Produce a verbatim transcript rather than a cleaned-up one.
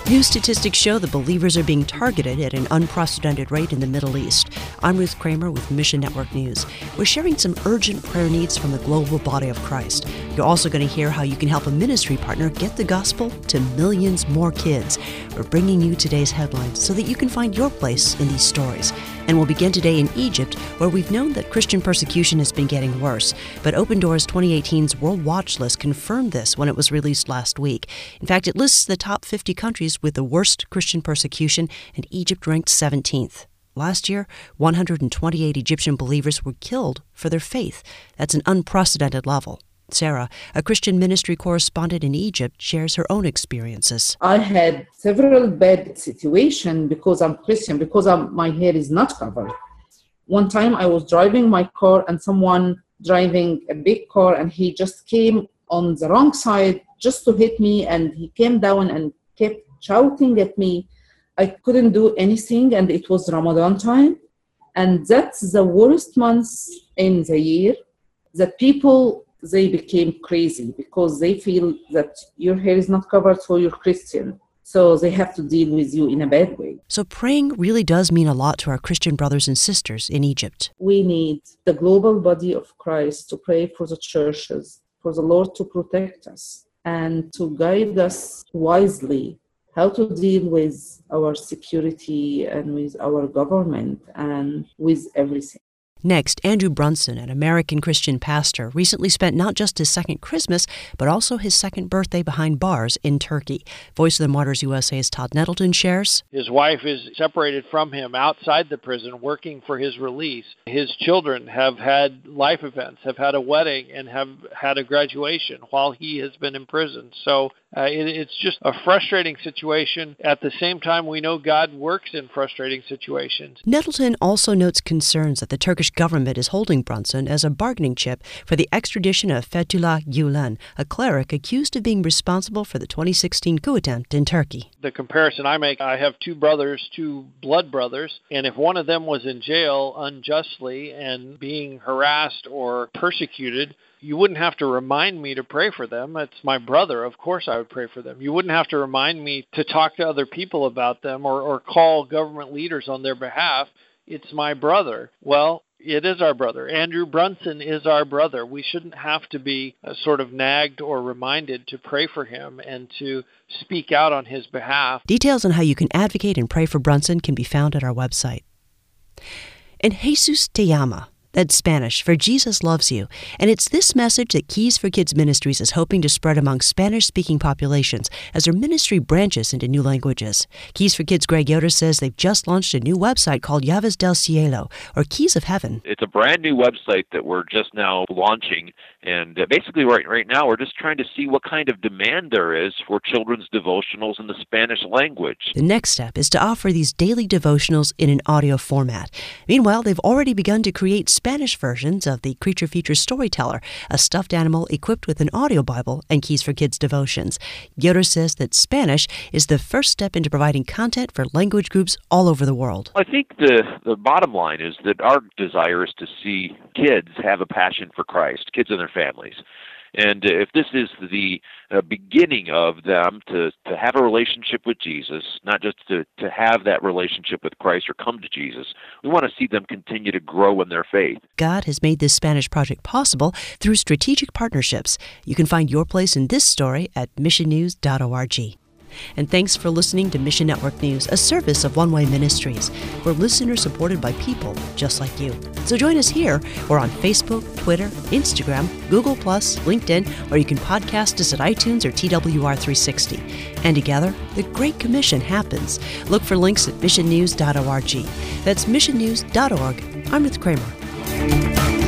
New statistics show that believers are being targeted at an unprecedented rate in the Middle East. I'm Ruth Kramer with Mission Network News. We're sharing some urgent prayer needs from the global body of Christ. You're also going to hear how you can help a ministry partner get the gospel to millions more kids. We're bringing you today's headlines so that you can find your place in these stories. And we'll begin today in Egypt, where we've known that Christian persecution has been getting worse. But Open Doors twenty eighteen's World Watch List confirmed this when it was released last week. In fact, it lists the top fifty countries with the worst Christian persecution, and Egypt ranked seventeenth. Last year, one hundred twenty-eight Egyptian believers were killed for their faith. That's an unprecedented level. Sarah, a Christian ministry correspondent in Egypt, shares her own experiences. I had several bad situations because I'm Christian, because I'm, my hair is not covered. One time I was driving my car and someone driving a big car, and he just came on the wrong side just to hit me, and he came down and kept shouting at me. I couldn't do anything, and it was Ramadan time. And that's the worst months in the year. The people, they became crazy because they feel that your hair is not covered, so you're Christian. So they have to deal with you in a bad way. So praying really does mean a lot to our Christian brothers and sisters in Egypt. We need the global body of Christ to pray for the churches, for the Lord to protect us and to guide us wisely how to deal with our security and with our government and with everything. Next, Andrew Brunson, an American Christian pastor, recently spent not just his second Christmas, but also his second birthday behind bars in Turkey. Voice of the Martyrs U S A's Todd Nettleton shares. His wife is separated from him outside the prison, working for his release. His children have had life events, have had a wedding, and have had a graduation while he has been in prison. So uh, it, it's just a frustrating situation. At the same time, we know God works in frustrating situations. Nettleton also notes concerns that the Turkish government is holding Brunson as a bargaining chip for the extradition of Fethullah Gulen, a cleric accused of being responsible for the twenty sixteen coup attempt in Turkey. The comparison I make, I have two brothers, two blood brothers, and if one of them was in jail unjustly and being harassed or persecuted, you wouldn't have to remind me to pray for them. It's my brother. Of course I would pray for them. You wouldn't have to remind me to talk to other people about them or, or call government leaders on their behalf. It's my brother. Well, it is our brother. Andrew Brunson is our brother. We shouldn't have to be uh, sort of nagged or reminded to pray for him and to speak out on his behalf. Details on how you can advocate and pray for Brunson can be found at our website. And Jesus te ama. That's Spanish for Jesus loves you. And it's this message that Keys for Kids Ministries is hoping to spread among Spanish-speaking populations as their ministry branches into new languages. Keys for Kids' Greg Yoder says they've just launched a new website called Llaves del Cielo, or Keys of Heaven. It's a brand new website that we're just now launching. And uh, basically right, right now we're just trying to see what kind of demand there is for children's devotionals in the Spanish language. The next step is to offer these daily devotionals in an audio format. Meanwhile, they've already begun to create Spanish versions of the Creature Features Storyteller, a stuffed animal equipped with an audio Bible and Keys for Kids devotions. Yoder says that Spanish is the first step into providing content for language groups all over the world. I think the, the bottom line is that our desire is to see kids have a passion for Christ, kids and their families. And if this is the uh, beginning of them to, to have a relationship with Jesus, not just to, to have that relationship with Christ or come to Jesus, we want to see them continue to grow in their faith. God has made this Spanish project possible through strategic partnerships. You can find your place in this story at mission news dot org. And thanks for listening to Mission Network News, a service of One Way Ministries. We're listener-supported by people just like you. So join us here. We're on Facebook, Twitter, Instagram, Google plus, LinkedIn, or you can podcast us at iTunes or T W R three sixty. And together, the Great Commission happens. Look for links at mission news dot org. That's mission news dot org. I'm Ruth Kramer.